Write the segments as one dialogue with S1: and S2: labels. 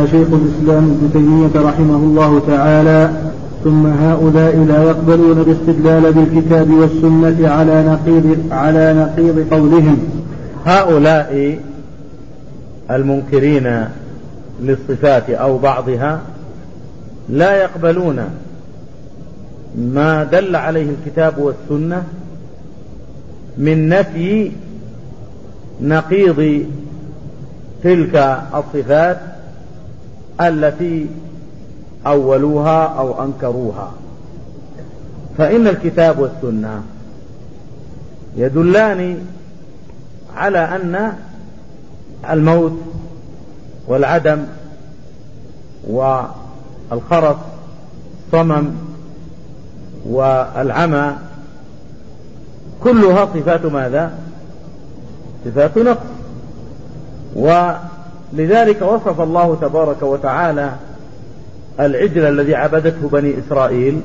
S1: شيخ الإسلام ابن تيمية رحمه الله تعالى: ثم هؤلاء لا يقبلون الاستدلال بالكتاب والسنة على نقيض قولهم.
S2: هؤلاء المنكرين للصفات أو بعضها لا يقبلون ما دل عليه الكتاب والسنة من نفي نقيض تلك الصفات التي أولوها أو أنكروها. فإن الكتاب والسنة يدلان على أن الموت والعدم والخرس الصمم والعمى كلها صفات ماذا؟ صفات نقص. ولذلك وصف الله تبارك وتعالى العجل الذي عبدته بني إسرائيل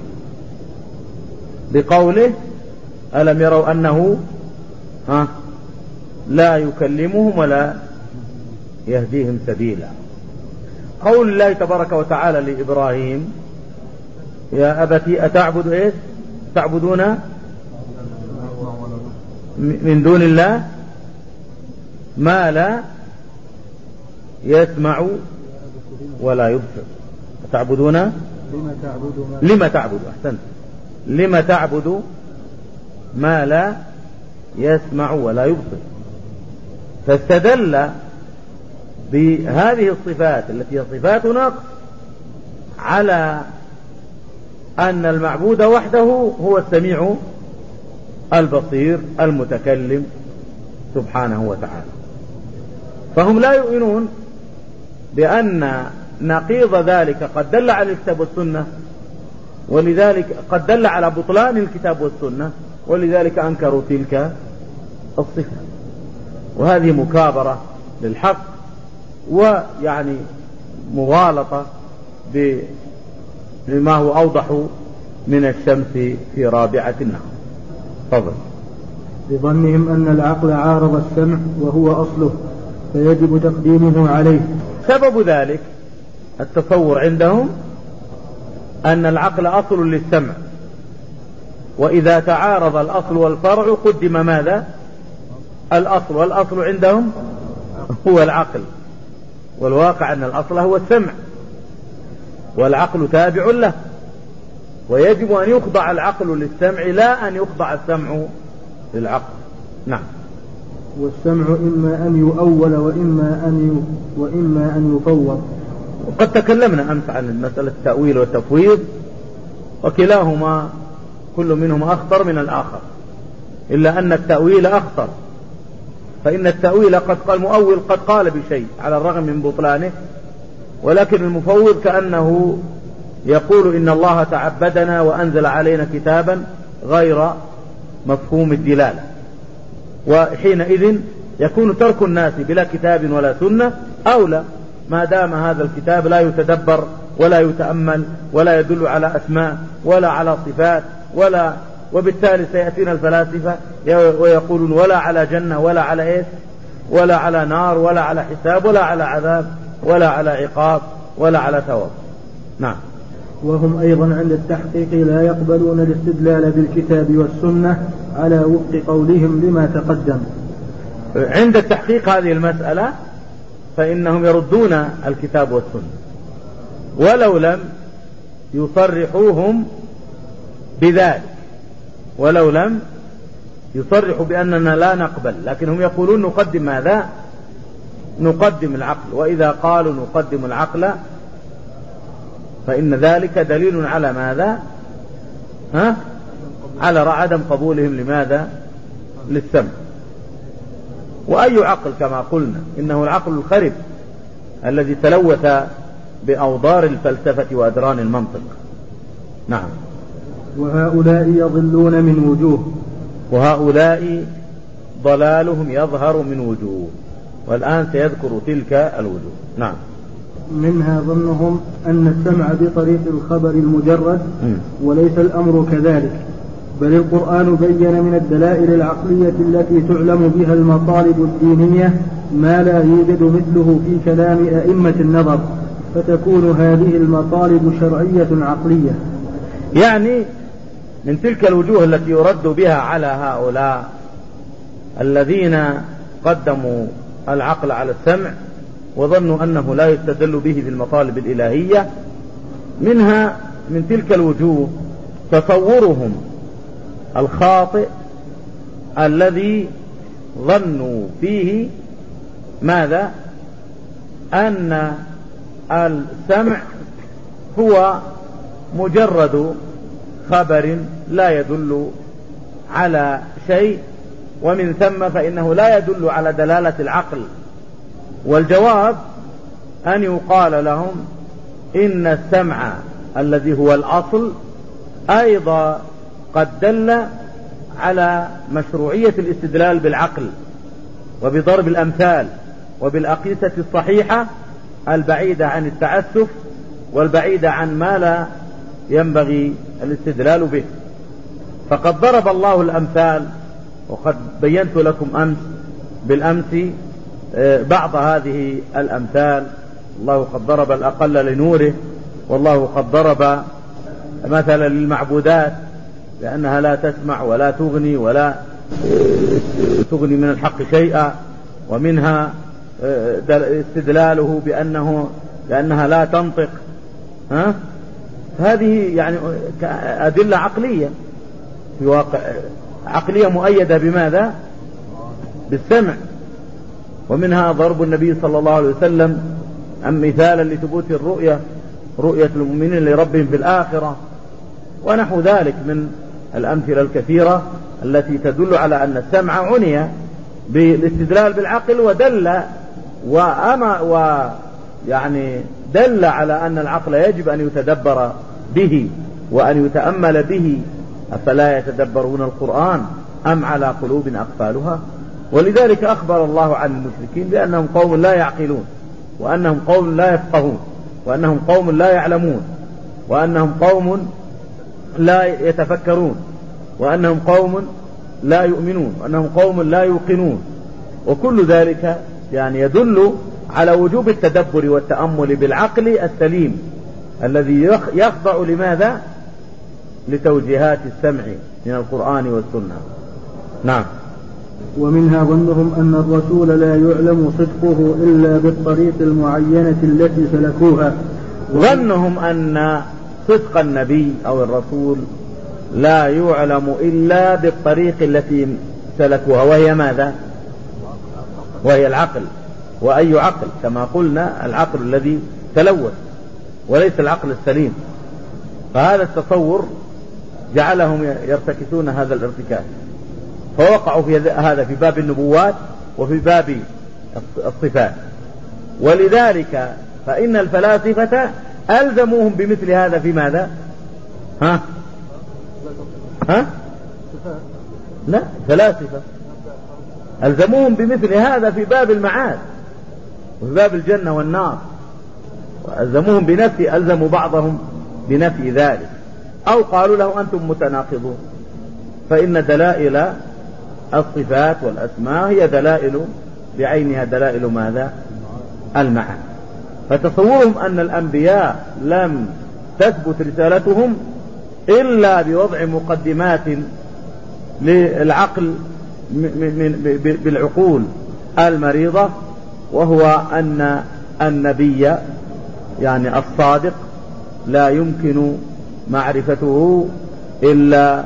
S2: بقوله: ألم يروا أنه لا يكلمهم ولا يهديهم سبيلا. قول الله تبارك وتعالى لإبراهيم: يا أبتي أتعبد إيش؟ تعبدون من دون الله ما لا يسمع ولا يبصر. تعبدون لما تعبد أحسنت لما تعبد ما لا يسمع ولا يبصر. فاستدل بهذه الصفات التي هي صفات نقص على أن المعبود وحده هو السميع البصير المتكلم سبحانه وتعالى. فهم لا يؤمنون بأن نقيض ذلك قد دل على الكتاب والسنة، ولذلك قد دل على بطلان الكتاب والسنة، ولذلك أنكروا تلك الصفة. وهذه مكابرة للحق، ويعني مغالطة بما هو أوضح من الشمس في رابعة النهار. تفضل.
S1: بظنهم أن العقل عارض السمع وهو أصله فيجب تقديمه عليه.
S2: سبب ذلك التصور عندهم أن العقل أصل للسمع، وإذا تعارض الأصل والفرع قدم ماذا؟ الأصل، والأصل عندهم هو العقل، والواقع أن الأصل هو السمع، والعقل تابع له، ويجب أن يخضع العقل للسمع لا أن يخضع السمع للعقل. نعم.
S1: والسمع إما أن يؤول وإما أن يفوض.
S2: وقد تكلمنا أمس عن مسألة التأويل والتفويض، وكلاهما كل منهما أخطر من الآخر، إلا أن التأويل أخطر، فإن التأويل قد قال المؤول قد قال بشيء على الرغم من بطلانه، ولكن المفوض كأنه يقول إن الله تعبدنا وأنزل علينا كتابا غير مفهوم الدلالة، وحينئذ يكون ترك الناس بلا كتاب ولا سنة أولى، ما دام هذا الكتاب لا يتدبر ولا يتأمل ولا يدل على أسماء ولا على صفات وبالتالي سيأتينا الفلاسفة ويقولون ولا على جنة ولا على إيش ولا على نار ولا على حساب ولا على عذاب ولا على عقاب ولا على ثواب. نعم.
S1: وهم أيضا عند التحقيق لا يقبلون الاستدلال بالكتاب والسنة على وفق قولهم لما تقدم.
S2: عند التحقيق هذه المسألة فإنهم يردون الكتاب والسنة ولو لم يصرحوهم بذلك، ولو لم يصرحوا بأننا لا نقبل، لكنهم يقولون نقدم ماذا؟ نقدم العقل. وإذا قالوا نقدم العقل فإن ذلك دليل على ماذا؟ على عدم قبولهم لماذا؟ للسمع. وأي عقل كما قلنا إنه العقل الخرب الذي تلوث بأوضار الفلسفة وأدران المنطق. نعم.
S1: وهؤلاء يضلون من وجوه،
S2: وهؤلاء ضلالهم يظهر من وجوه، والآن سيذكر تلك الوجوه. نعم.
S1: منها ظنهم أن السمع بطريق الخبر المجرد، وليس الأمر كذلك، بل القرآن بين من الدلائل العقلية التي تعلم بها المطالب الدينية ما لا يوجد مثله في كلام أئمة النظر، فتكون هذه المطالب شرعية عقلية.
S2: يعني من تلك الوجوه التي يرد بها على هؤلاء الذين قدموا العقل على السمع وظنوا أنه لا يستدل به في المطالب الإلهية، منها من تلك الوجوه تصورهم الخاطئ الذي ظنوا فيه ماذا؟ أن السمع هو مجرد خبر لا يدل على شيء، ومن ثم فإنه لا يدل على دلالة العقل. والجواب أن يقال لهم إن السمع الذي هو الأصل أيضا قد دل على مشروعية الاستدلال بالعقل وبضرب الأمثال وبالأقيسة الصحيحة البعيدة عن التعسف والبعيدة عن ما لا ينبغي الاستدلال به. فقد ضرب الله الأمثال، وقد بينت لكم بالأمس بعض هذه الأمثال. الله قد ضرب الأقل لنوره، والله قد ضرب مثلا للمعبودات لأنها لا تسمع ولا تغني ولا تغني من الحق شيئا، ومنها استدلاله بأنها لا تنطق. هذه يعني أدلة عقلية في واقع عقلية مؤيدة بماذا؟ بالسمع. ومنها ضرب النبي صلى الله عليه وسلم عن مثالا لثبوت رؤية المؤمنين لربهم في الآخرة، ونحو ذلك من الأمثلة الكثيرة التي تدل على أن السمع عني بالاستدلال بالعقل، ودل يعني دل على أن العقل يجب أن يتدبر به وأن يتأمل به. أفلا يتدبرون القرآن أم على قلوب أقفالها؟ ولذلك أخبر الله عن المشركين بأنهم قوم لا يعقلون، وأنهم قوم لا يفقهون، وأنهم قوم لا يعلمون، وأنهم قوم لا يتفكرون، وأنهم قوم لا يؤمنون، وأنهم قوم لا يوقنون. وكل ذلك يعني يدل على وجوب التدبر والتأمل بالعقل السليم الذي يخضع لماذا؟ لتوجيهات السمع من القرآن والسنة. نعم.
S1: ومنها ظنهم أن الرسول لا يعلم صدقه إلا بالطريق المعينة التي سلكوها.
S2: ظنهم أن صدق النبي أو الرسول لا يعلم إلا بالطريق التي سلكوها، وهي ماذا؟ وهي العقل. وأي عقل؟ كما قلنا العقل الذي تلوث وليس العقل السليم. فهذا التصور جعلهم يرتكسون هذا الارتكاس، فوقعوا في هذا في باب النبوات وفي باب الصفات. ولذلك فإن الفلاسفة ألزموهم بمثل هذا في ماذا؟ لا، فلاسفة ألزموهم بمثل هذا في باب المعاد وفي باب الجنة والنار، وألزموهم بنفي، ألزموا بعضهم بنفي ذلك، أو قالوا له أنتم متناقضون، فإن دلائل الصفات والأسماء هي دلائل بعينها دلائل ماذا؟ المعاد. فتصورهم أن الأنبياء لم تثبت رسالتهم إلا بوضع مقدمات للعقل بالعقول المريضة، وهو أن النبي يعني الصادق لا يمكن معرفته إلا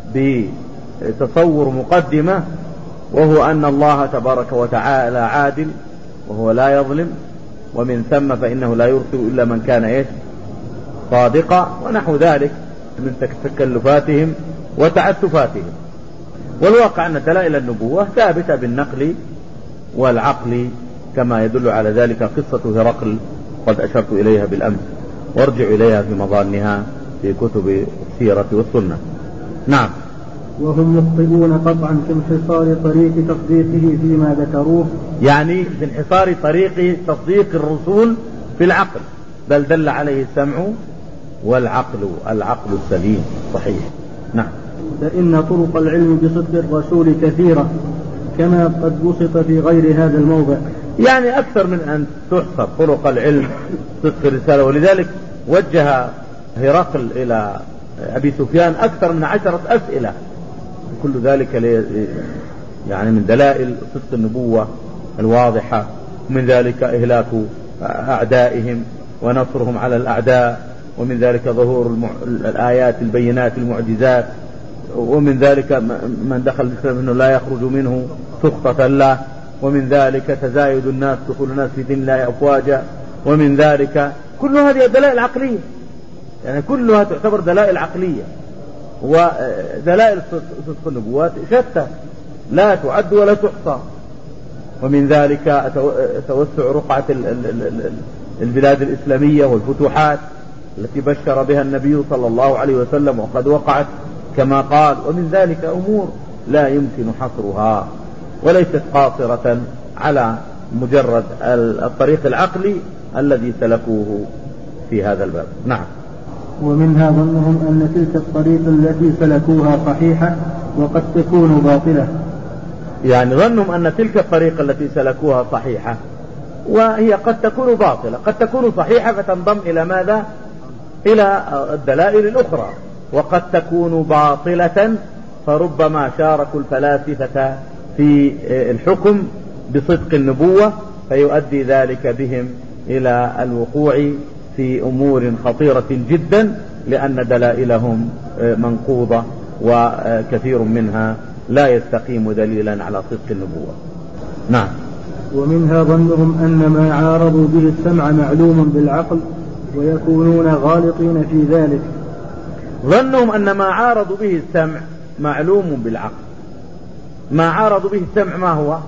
S2: بتصور مقدمة، وهو أن الله تبارك وتعالى عادل وهو لا يظلم، ومن ثم فإنه لا يرسل إلا من كان صادقا، ونحو ذلك من تكلفاتهم وتعسفاتهم. والواقع أن دلائل النبوة ثابتة بالنقل والعقل، كما يدل على ذلك قصة هرقل قد أشرت إليها بالأمس، وارجع إليها في مظانها في كتب السيرة والسنة. نعم.
S1: وهم مخطئون قطعا في انحصار طريق تصديقه فيما ذكروه،
S2: يعني في انحصار طريق تصديق الرسول في العقل، بل دل عليه السمع والعقل، العقل السليم صحيح. نعم.
S1: فإن طرق العلم بصدق الرسول كثيرة كما قد بسط في غير هذا الموضع.
S2: يعني أكثر من أن تحصر طرق العلم صدق الرسالة. ولذلك وجه هرقل إلى أبي سفيان أكثر من 10 أسئلة، كل ذلك يعني من دلائل صدق النبوة الواضحة، ومن ذلك إهلاك أعدائهم ونصرهم على الأعداء، ومن ذلك ظهور الآيات البينات المعجزات، ومن ذلك من دخل الإسلام أنه لا يخرج منه سخطة له، ومن ذلك تزايد الناس دخول الناس في دين الله أفواجا، ومن ذلك كل هذه دلائل عقلية، يعني كلها تعتبر دلائل عقلية، ودلائل صدق النبوات شتى لا تعد ولا تحصى. ومن ذلك توسع رقعة البلاد الإسلامية والفتوحات التي بشر بها النبي صلى الله عليه وسلم وقد وقعت كما قال. ومن ذلك أمور لا يمكن حصرها، وليست قاصرة على مجرد الطريق العقلي الذي سلكوه في هذا الباب. نعم.
S1: ومنها ظنهم أن تلك الطريق التي سلكوها صحيحة وقد تكون باطلة.
S2: يعني ظنهم أن تلك الطريق التي سلكوها صحيحة وهي قد تكون باطلة، قد تكون صحيحة فتنضم إلى ماذا؟ إلى الدلائل الأخرى، وقد تكون باطلة فربما شاركوا الفلاسفة في الحكم بصدق النبوة، فيؤدي ذلك بهم إلى الوقوع في أمور خطيرة جدا، لأن دلائلهم منقوضة وكثير منها لا يستقيم دليلا على صدق النبوة. نعم.
S1: ومنها ظنهم أن ما عارضوا به السمع معلوم بالعقل ويكونون غالطين في ذلك.
S2: ظنهم أن ما عارضوا به السمع معلوم بالعقل. ما عارضوا به السمع ما هو؟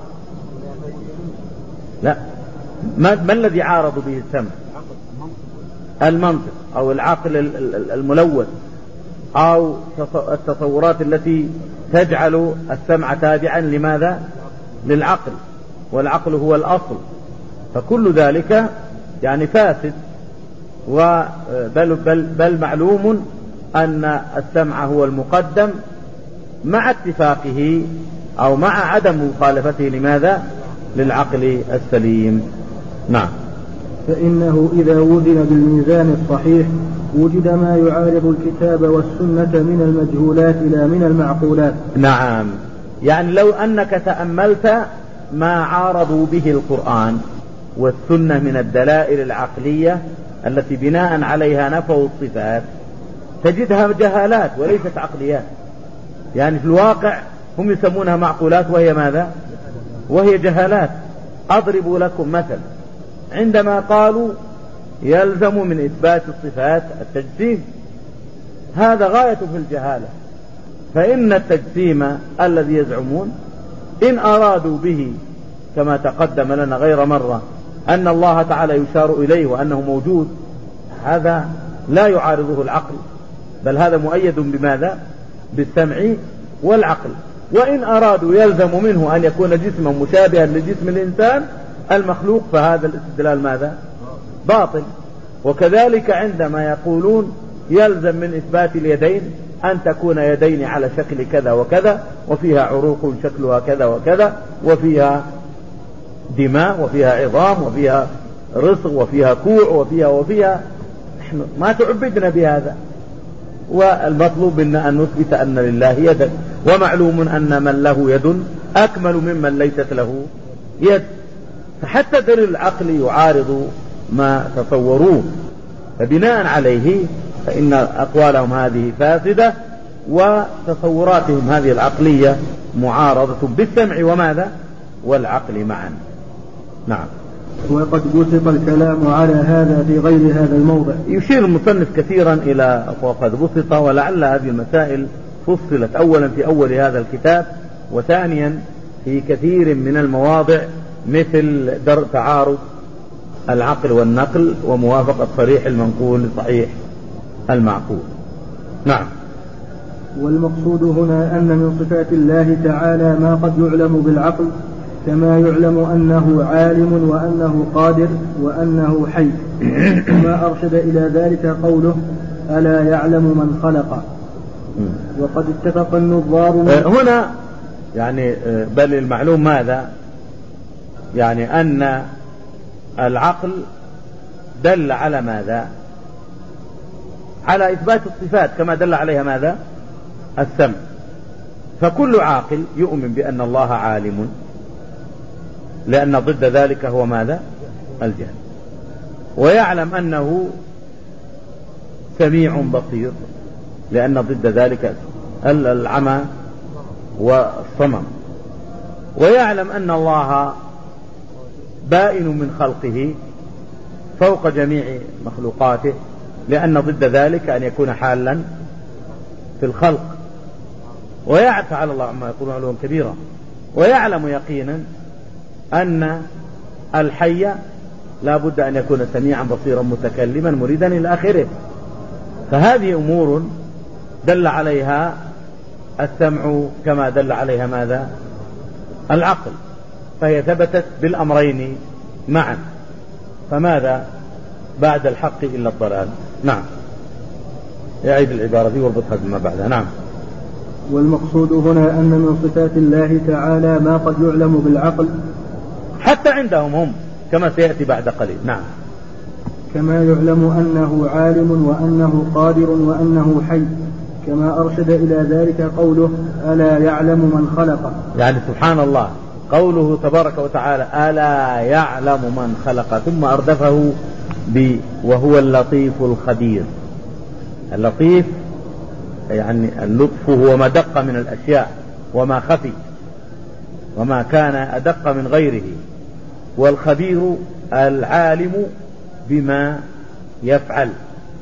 S2: لا، ما الذي عارضوا به السمع؟ المنطق أو العقل الملوث أو التصورات التي تجعل السمع تابعا لماذا؟ للعقل، والعقل هو الأصل، فكل ذلك يعني فاسد. بل معلوم أن السمع هو المقدم مع اتفاقه أو مع عدم مخالفته لماذا؟ للعقل السليم. نعم.
S1: فإنه إذا وزن بالميزان الصحيح وجد ما يعارض الكتاب والسنة من المجهولات لا من المعقولات.
S2: نعم، يعني لو أنك تأملت ما عارضوا به القرآن والسنة من الدلائل العقلية التي بناء عليها نفوا الصفات تجدها جهالات وليست عقليات. يعني في الواقع هم يسمونها معقولات وهي ماذا؟ وهي جهالات. أضرب لكم مثل، عندما قالوا يلزم من إثبات الصفات التجسيم، هذا غاية في الجهالة. فإن التجسيم الذي يزعمون إن أرادوا به كما تقدم لنا غير مرة أن الله تعالى يشار إليه وأنه موجود، هذا لا يعارضه العقل، بل هذا مؤيد بماذا؟ بالسمع والعقل. وإن أرادوا يلزم منه أن يكون جسما مشابها لجسم الإنسان المخلوق، فهذا الاستدلال ماذا؟ باطل. وكذلك عندما يقولون يلزم من إثبات اليدين أن تكون يدين على شكل كذا وكذا، وفيها عروق شكلها كذا وكذا، وفيها دماء، وفيها عظام، وفيها رسغ، وفيها كوع، وفيها نحن ما تعبدنا بهذا، والمطلوب منا أن نثبت أن لله يدا، ومعلوم أن من له يد أكمل ممن ليست له يد. فحتى دليل العقل يعارض ما تصوروه، فبناء عليه فإن أقوالهم هذه فاسدة، وتصوراتهم هذه العقلية معارضة بالسمع وماذا؟ والعقل معا. نعم.
S1: وقد بسط الكلام على هذا في غير هذا الموضع.
S2: يشير المصنف كثيرا إلى وقد بسط، ولعل هذه المسائل فصلت أولا في أول هذا الكتاب، وثانيا في كثير من المواضع مثل تعارض العقل والنقل وموافقة صريح المنقول لصحيح المعقول. نعم.
S1: والمقصود هنا أن من صفات الله تعالى ما قد يعلم بالعقل، كما يعلم أنه عالم وأنه قادر وأنه حي. وما أرشد إلى ذلك قوله ألا يعلم من خلق. وقد اتفق النظار
S2: هنا يعني بل المعلوم ماذا؟ يعني أن العقل دل على ماذا؟ على إثبات الصفات كما دل عليها ماذا؟ السمع. فكل عاقل يؤمن بأن الله عالم، لأن ضد ذلك هو ماذا؟ الجهل. ويعلم أنه سميع بصير، لأن ضد ذلك العمى والصمم. ويعلم أن الله بائن من خلقه فوق جميع مخلوقاته، لأن ضد ذلك أن يكون حالا في الخلق. ويعتعالى الله عما يقولون علوا كبيرا. ويعلم يقينا أن الحي لا بد أن يكون سميعا بصيرا متكلما مريدا إلى آخره. فهذه أمور دل عليها السمع كما دل عليها ماذا؟ العقل، فهي ثبتت بالأمرين معا. فماذا بعد الحق إلا الضلال؟ نعم. يعيد العبارة دي واربطها بما بعدها. نعم.
S1: والمقصود هنا أن من صفات الله تعالى ما قد يعلم بالعقل
S2: حتى عندهم هم، كما سيأتي بعد قليل. نعم.
S1: كما يعلم أنه عالم وأنه قادر وأنه حي، كما أرشد إلى ذلك قوله ألا يعلم من خلق.
S2: يعني سبحان الله، قوله تبارك وتعالى ألا يعلم من خلق، ثم أردفه وهو اللطيف الخبير. اللطيف يعني اللطف هو ما دق من الأشياء وما خفي وما كان أدق من غيره، والخبير العالم بما يفعل.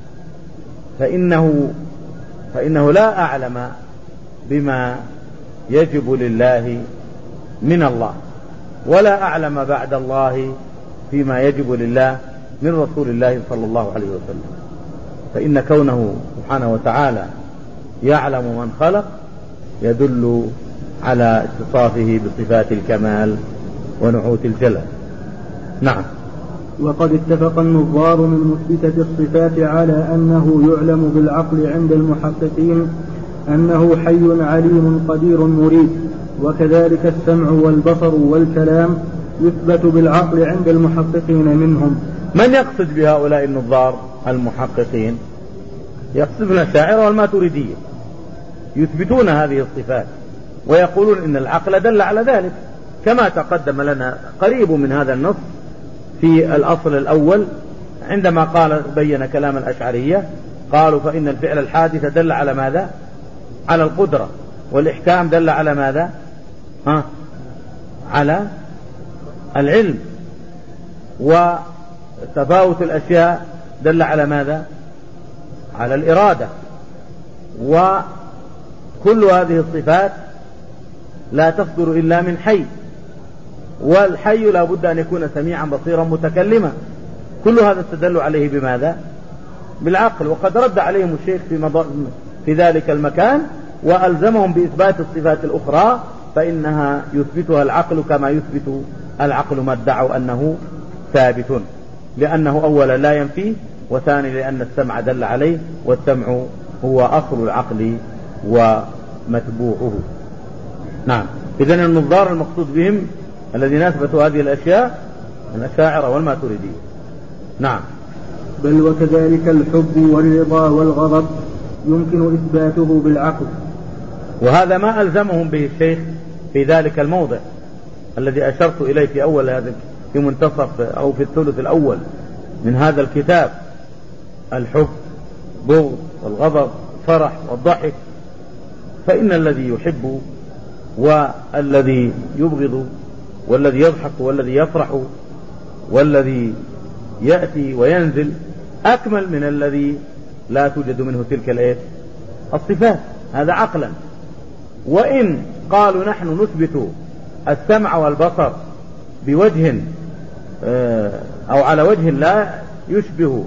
S2: فإنه لا أعلم بما يجب لله من الله، ولا أعلم بعد الله فيما يجب لله من رسول الله صلى الله عليه وسلم. فإن كونه سبحانه وتعالى يعلم من خلق يدل على اتصافه بصفات الكمال ونعوت الجلال. نعم.
S1: وقد اتفق النظار من مثبتة الصفات على أنه يعلم بالعقل عند المحققين أنه حي عليم قدير مريد، وكذلك السمع والبصر والكلام يثبت بالعقل عند المحققين منهم.
S2: من يقصد بهؤلاء النظار المحققين؟ يقصد الأشاعرة والماتريدية، يثبتون هذه الصفات ويقولون إن العقل دل على ذلك، كما تقدم لنا قريب من هذا النص في الأصل الأول عندما قال بين كلام الأشعرية، قالوا فإن الفعل الحادث دل على ماذا؟ على القدرة، والإحكام دل على ماذا؟ على العلم، وتفاوت الأشياء دل على ماذا؟ على الإرادة. وكل هذه الصفات لا تصدر إلا من حي، والحي لا بد أن يكون سميعا بصيرا متكلما. كل هذا استدل عليه بماذا؟ بالعقل. وقد رد عليهم الشيخ في ذلك المكان وألزمهم بإثبات الصفات الأخرى، فإنها يثبتها العقل كما يثبت العقل ما ادعوا أنه ثابت، لأنه أولا لا ينفيه، وثاني لأن السمع دل عليه، والسمع هو أصل العقل ومتبوعه. نعم. إذن النظار المقصود بهم الذين أثبتوا هذه الأشياء الأشاعرة والماتريدية. نعم.
S1: بل وكذلك الحب والرضا والغضب يمكن إثباته بالعقل،
S2: وهذا ما ألزمهم به الشيخ في ذلك الموضع الذي أشرت إليه في أول هذا، في منتصف أو في الثلث الأول من هذا الكتاب: الحب، بغض، والغضب، فرح، والضحك. فإن الذي يحب والذي يبغض والذي يضحك والذي يفرح والذي يأتي وينزل أكمل من الذي لا توجد منه تلك الصفات. هذا عقلا. وإن قالوا نحن نثبت السمع والبصر بوجه أو على وجه لا يشبه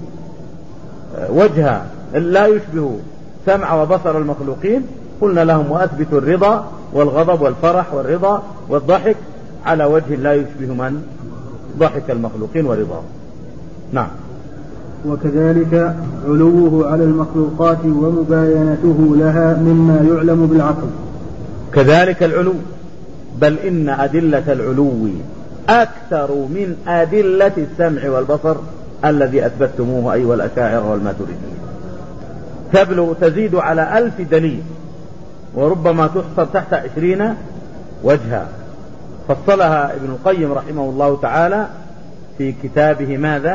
S2: سمع وبصر المخلوقين، قلنا لهم وأثبتوا الرضا والغضب والفرح والرضا والضحك على وجه لا يشبه من ضحك المخلوقين ورضاه. نعم.
S1: وكذلك علوه على المخلوقات ومباينته لها مما يعلم بالعقل.
S2: كذلك العلو، بل إن أدلة العلو أكثر من أدلة السمع والبصر الذي أثبتموه أيها الأشاعرة والماتريدية، تزيد على 1000 دليل، وربما تحصر تحت 20 وجها. فصلها ابن القيم رحمه الله تعالى في كتابه ماذا؟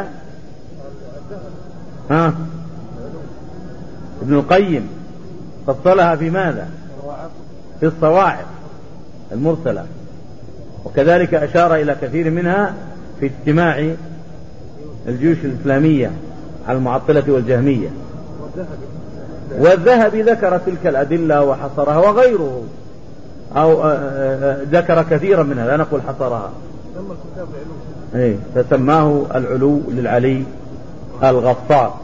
S2: ابن القيم فصلها في ماذا؟ في الصواعق المرسلة، وكذلك أشار إلى كثير منها في اجتماع الجيوش الإسلامية على المعطلة والجهمية. والذهبي ذكر تلك الأدلة وحصرها، وغيره أو ذكر كثيرا منها، لا نقول حصرها، فسماه العلو للعلي الغفار.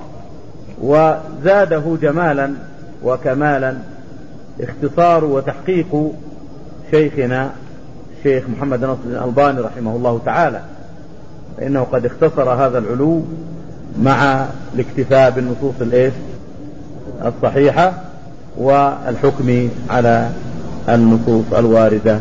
S2: وزاده جمالا وكمالا اختصار وتحقيق شيخنا الشيخ محمد ناصر الألباني رحمه الله تعالى، فإنه قد اختصر هذا العلو مع الاكتفاء بالنصوص الصحيحة والحكم على النصوص الواردة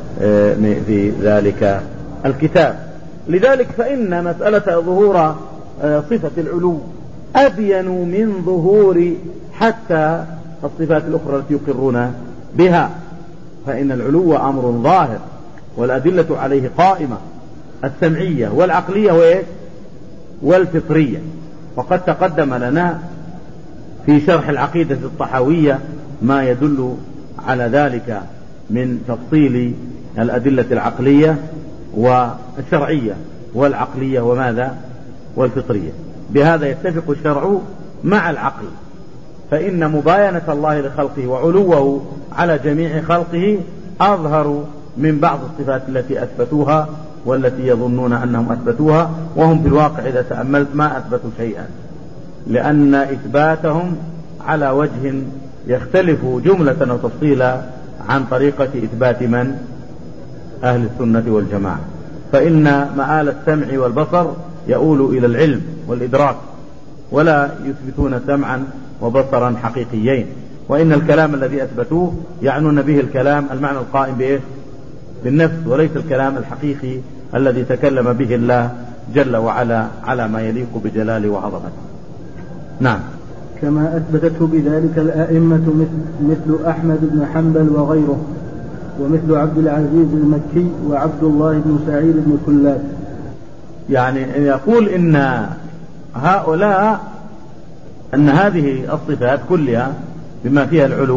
S2: في ذلك الكتاب. لذلك فإن مسألة ظهور صفة العلو أبين من ظهور حتى الصفات الأخرى التي يقرون بها، فإن العلو أمر ظاهر والأدلة عليه قائمة، السمعية والعقلية والفطرية. وقد تقدم لنا في شرح العقيدة الطحاوية ما يدل على ذلك من تفصيل الأدلة العقلية والشرعية والعقلية وماذا والفطرية. بهذا يتفق الشرع مع العقل، فإن مباينة الله لخلقه وعلوه على جميع خلقه أظهر من بعض الصفات التي أثبتوها والتي يظنون أنهم أثبتوها، وهم في الواقع إذا تأملت ما أثبتوا شيئا، لأن إثباتهم على وجه يختلف جملة وتفصيلا عن طريقة إثبات من؟ أهل السنة والجماعة. فإن مآل السمع والبصر يؤول إلى العلم والإدراك، ولا يثبتون سمعا وبصرا حقيقيين. وإن الكلام الذي أثبتوه يعنون به الكلام المعنى القائم بإيه؟ بالنفس، وليس الكلام الحقيقي الذي تكلم به الله جل وعلا على ما يليق بجلاله وعظمته. نعم.
S1: كما أثبتته بذلك الأئمة مثل أحمد بن حنبل وغيره، ومثل عبد العزيز المكي وعبد الله بن سعيد بن كلاب.
S2: يعني يقول إن هؤلاء أن هذه الصفات كلها بما فيها العلو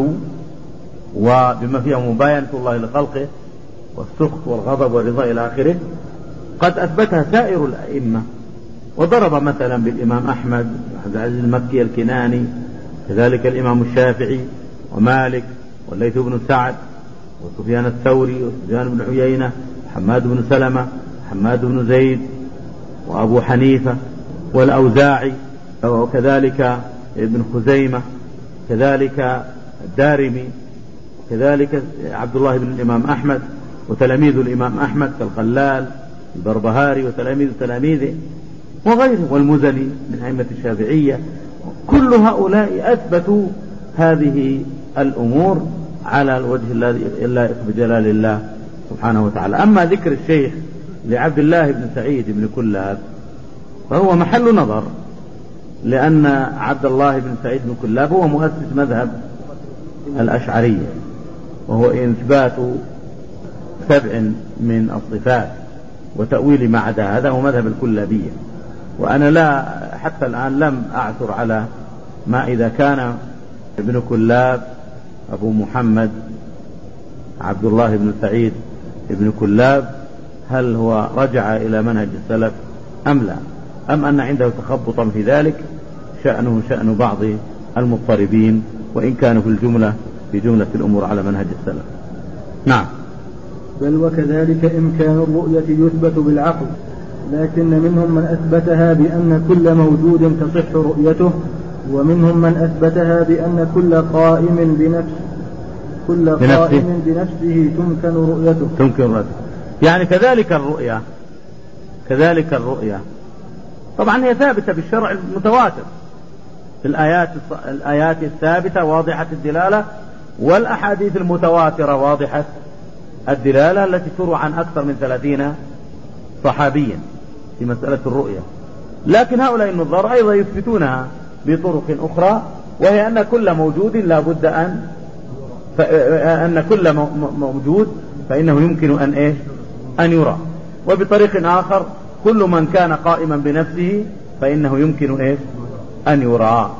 S2: وبما فيها مباينة الله لخلقه والسخط والغضب والرضا إلى آخره قد أثبتها سائر الأئمة، وضرب مثلا بالإمام أحمد عبد العزيز المكي الكناني، كذلك الإمام الشافعي ومالك والليث بن سعد وسفيان الثوري وسفيان بن عيينة، حماد بن سلمة، حماد بن زيد، وأبو حنيفة والأوزاعي، وكذلك ابن خزيمة، كذلك الدارمي، كذلك عبد الله بن الإمام أحمد وتلاميذ الإمام أحمد كالخلال البربهاري وتلاميذ تلاميذه وغيره، والمزني من أئمة الشافعية. كل هؤلاء أثبتوا هذه الأمور على الوجه الذي يليق بجلال الله سبحانه وتعالى. أما ذكر الشيخ لعبد الله بن سعيد بن كلاب فهو محل نظر، لأن عبد الله بن سعيد بن كلاب هو مؤسس مذهب الأشعرية، وهو إثبات 7 من الصفات وتأويل ما عدا هذا هو مذهب الكلابية. وأنا لا حتى الآن لم أعثر على ما إذا كان ابن كلاب أبو محمد عبد الله بن سعيد ابن كلاب هل هو رجع إلى منهج السلف أم لا، أم أن عنده تخبطا في ذلك شأنه شأن بعض المضطربين، وإن كانوا في جملة الأمور على منهج السلف. نعم.
S1: بل وكذلك إمكان الرؤية يثبت بالعقل، لكن منهم من أثبتها بأن كل موجود تصح رؤيته، ومنهم من أثبتها بأن كل قائم بنفسه تمكن رؤيته.
S2: يعني كذلك الرؤية طبعا هي ثابتة بالشرع المتواتر، في الآيات الثابتة واضحة الدلالة، والأحاديث المتواترة واضحة الدلالة التي تروى عن أكثر من 30 صحابيا في مسألة الرؤية. لكن هؤلاء النظار أيضا يثبتونها بطرق أخرى، وهي أن كل موجود لا بد أن كل موجود فإنه يمكن أن يرى. وبطريق آخر كل من كان قائما بنفسه فإنه يمكن أن يرى،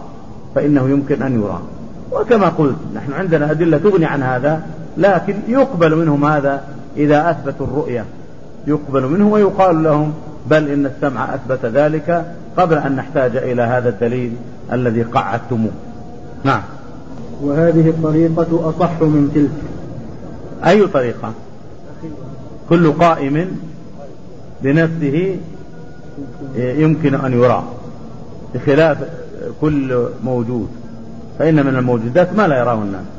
S2: وكما قلت نحن عندنا أدلة تغني عن هذا، لكن يقبل منهم هذا إذا أثبتوا الرؤية، يقبل منه ويقال لهم بل إن السمع أثبت ذلك قبل أن نحتاج إلى هذا الدليل الذي قعدتموه. نعم.
S1: وهذه الطريقة أصح من تلك.
S2: أي طريقة؟ كل قائم بنفسه يمكن أن يرى، بخلاف كل موجود، فإن من الموجودات ما لا يراه الناس.